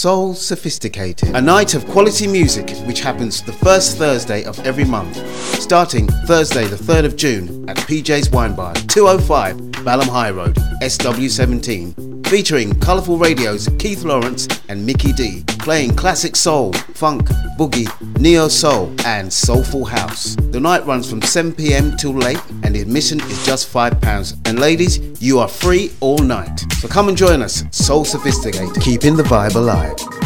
Soul Sophisticated, a night of quality music which happens the first Thursday of every month, starting Thursday the 3rd of June at PJ's Wine Bar, 205 Balham High Road, SW17, featuring colourful radios Keith Lawrence and Mickey D, playing classic soul, funk, boogie, neo soul and soulful house. The night runs from 7 p.m. till late and the admission is just £5. And ladies, you are free all night. So come and join us, Soul Sophisticated, keeping the vibe alive.